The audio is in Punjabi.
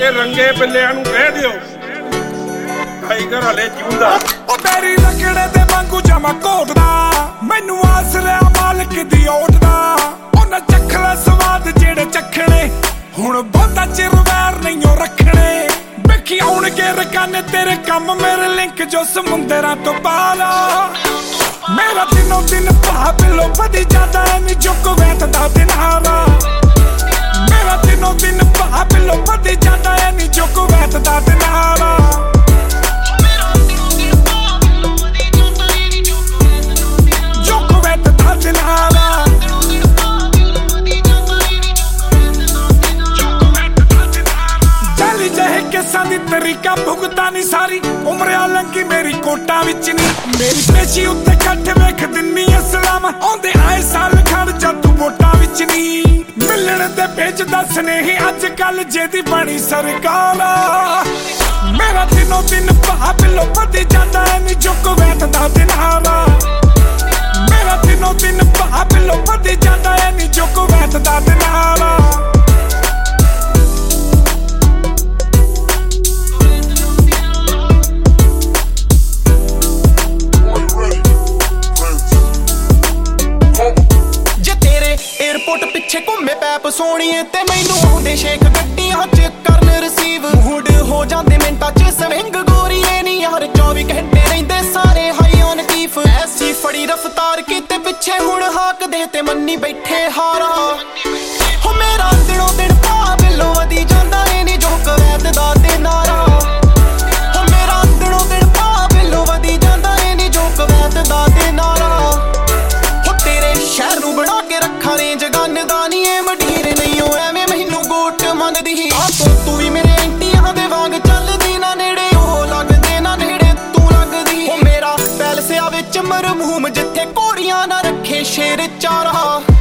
ਕੇ ਰੰਗੇ ਬਿੱਲਿਆਂ ਨੂੰ ਕਹਿ ਦਿਓ ਟਾਈਗਰ ਹਲੇ ਜਿਉਂਦਾ। ਉਹ ਮੇਰੀ ਲੱਕੜੇ ਦੇ ਵਾਂਗੂ ਜਮਾ ਘੋਟਦਾ, ਮੈਨੂੰ ਆਸ ਲਿਆ ਮਾਲਕ ਦੀ ਓਟ ਦਾ। ਉਹਨਾਂ ਚੱਖਲਾ ਸਵਾਦ ਜਿਹੜੇ ਚੱਖਣੇ, ਹੁਣ ਬਹੁਤਾ ਚਿਰ ਵੈਰ ਨਹੀਂ ਰੱਖਣੇ। ਵੇਖੀ ਆਉਣਗੇ ਰਕਾਨੇ ਤੇਰੇ ਕੰਮ, ਮੇਰੇ ਲਿੰਕ ਜੋ ਸਮੁੰਦਰਾਂ ਤੋਂ ਪਾਲਾ। ਮੇਰਾ ਦਿਨੋਂ ਦਿਨ ਭਾਅ ਬਿੱਲੋ ਵਧੀ ਜਾਂਦਾ ਨੀ ਚੁੱਕ ਵੈਤ ਦਾ ਦਿਨਾਰਾ। ਮੇਰਾ ਦਿਨੋਂ ਦਿਨ ਭਾਅ ਬਿੱਲੋ ਵਧੀ ਜਾਂਦਾ ਨੀ ਚੁੱਕ ਵੈਤ ਦਾ ਦਿਨਾਰਾ। ਕਿਸਾਂ ਦੀ ਤਰੀਕਾ ਭੁਗਤਾ ਨੀ ਸਾਰੀ ਉਮਰਿਆ ਲੰਗੀ ਮੇਰੀ ਕੋਟਾਂ ਵਿੱਚ ਨੀ। ਮੇਰੀ ਪੇਸ਼ੀ ਉੱਤੇ ਕੱਠ ਵੇਖ ਦਿੰਨੀ ਅਸਲਾਮ, ਆਉਂਦੇ ਆਏ ਸਾਲ ਖੜ ਜਾ ਤੂੰ ਵੋਟਾਂ ਵਿੱਚ ਨੀ। ਮਿਲਣ ਦੇ ਭੇਜ ਦੱਸ ਨਹੀਂ ਅੱਜ ਕੱਲ ਜਿਹਦੀ ਬਣੀ ਸਰਕਾਰ। ਮੇਰਾ ਦਿਨੋਂ ਦਿਨ ਭਾਅ ਬਿੱਲੋ ਵਧੀ ਜਾਂਦਾ ਨੀ ਚੁੱਕ ਵੈਤ ਦਾ ਦਿਨਾਰਾ। ਮੇਰਾ ਦਿਨੋਂ ਦਿਨ ਭਾਅ ਬਿੱਲੋ ਵਧੀ ਜਾਂਦਾ ਨੀ ਚੁੱਕ ਵੈਤ ਦਾ ਦਿਨਾਰਾ। ਪਿੱਛੇ ਘੁੰਮੇ ਪੈਪ ਸੋਣੀਏ ਤੇ ਮੈਨੂੰ ਆਉਂਦੇ ਸ਼ੇਖ ਗੱਡੀਆਂ ਚ ਕਰਨ ਰਿਸੀਵ। ਮੂਡ ਹੋ ਜਾਂਦੇ ਮਿੰਟਾਂ ਚ ਸਵਿੰਗ ਗੋਰੀਏ ਨੀ ਯਾਰ 24 ਘੰਟੇ ਰਹਿੰਦੇ ਸਾਰੇ ਹਾਈ ਔਨ ਕੀਫ। ਐਸੀ ਫੜੀ ਰਫਤਾਰ ਕੀਤੇ ਪਿੱਛੇ ਹੁਣ ਹਾਕ ਦੇ ਤੇ ਮੰਨੀ ਬੈਠੇ ਹਾਰਾ। ਹੋ ਮੇਰਾ ਦਿਨੋਂ ਦਿਨ ਭਾਅ ਬਿੱਲੋ ਵਧੀ ਜਾਂਦਾ ਨੀ ਜੋਕ ਵੈਦ ਦਾ ਤੇ ਨਾਰਾ। ਹੋ ਮੇਰਾ ਦਿਨੋਂ ਦਿਨ ਭਾਅ ਬਿੱਲੋ ਵਧੀ ਜਾਂਦਾ ਨੀ ਜੋਕ ਵੈਦ ਦਾ ਤੇ ਨਾਰਾ। ਹੋ ਤੇਰੇ ਸ਼ਹਿਰ ਨੂੰ ਬਣਾ ਕੇ ਰੱਖਾਂ ਰੇਂਜ ਗੰਨ ਦਾ ਨੀ ਏ ਵਡੀਰ ਨਹੀਂ ਓ ਐਵੇਂ ਮੈਨੂੰ ਗੋਟ ਮੰਨਦੀ। ਆ ਤੂੰ ਵੀ ਮੇਰੇ ਐਂਟੀਆਂ ਦੇ ਵਾਂਗ ਚੱਲਦੀ, ਨਾ ਨੇੜੇ ਉਹ ਲੱਗਦੇ ਨਾ ਨੇੜੇ ਤੂੰ ਲੱਗਦੀ। ਹੋ ਮੇਰਾ ਪੈਲਸਿਆ ਵਿੱਚ ਮਰਹੂਮ ਜਿੱਥੇ ਘੋੜੀਆਂ ਨਾ ਰੱਖੇ ਸ਼ੇਰ ਚਾਰਾ।